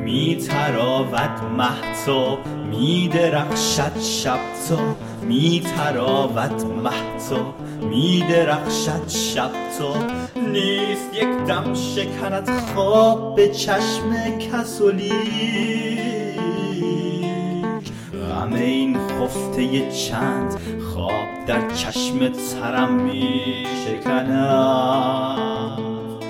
می تراود مهتاب می درخشد شب تا می تراود مهتاب می درخشد شب تا نیست یک دم شکند خواب به چشم کسولی غم این خفته چند خواب در چشم ترم می شکند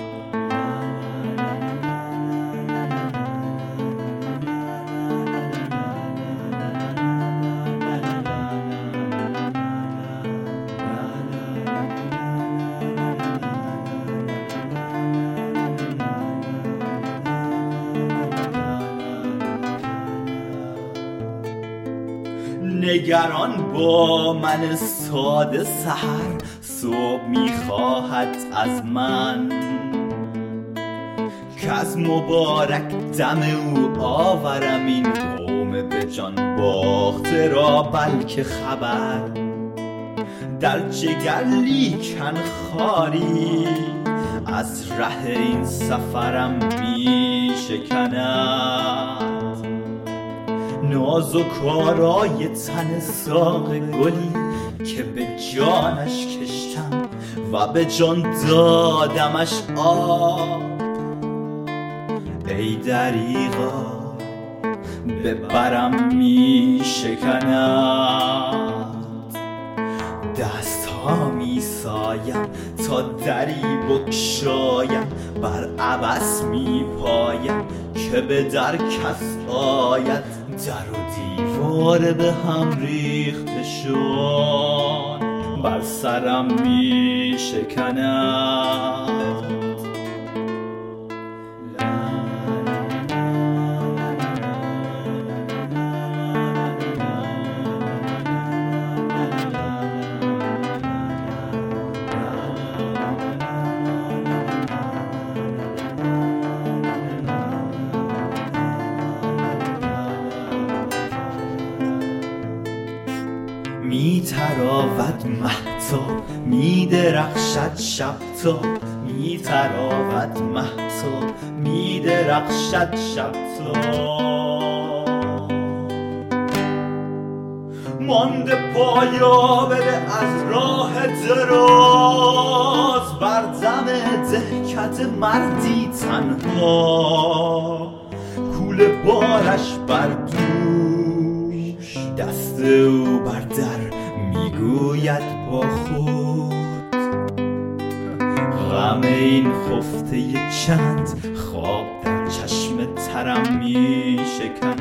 نگران با من ساده سحر صبح میخواهد از من که از مبارک دم او آورم این قوم به جان باخته را بلکه خبر در جگر لیکن خاری از ره این سفرم میشکند نازک آرای تن ساق گلی که به جانش کشتم و به جان دادمش آب ای دریغا به برم می شکند دست ها می سایم تا دری بگشایم بر عبث می پایم که به در کس آید در و دیوار به هم ریخته شد بر سرم می شکند می تراود مهتاب می درخشد شب تا می تراود مهتاب می درخشد شب تا مانده پایابه از راه دراز بر دم دهکت مردی تنها کوله بارش بر دوش دست او بر در میگوید با خود غم این خفته چند خواب در چشم ترم میشکند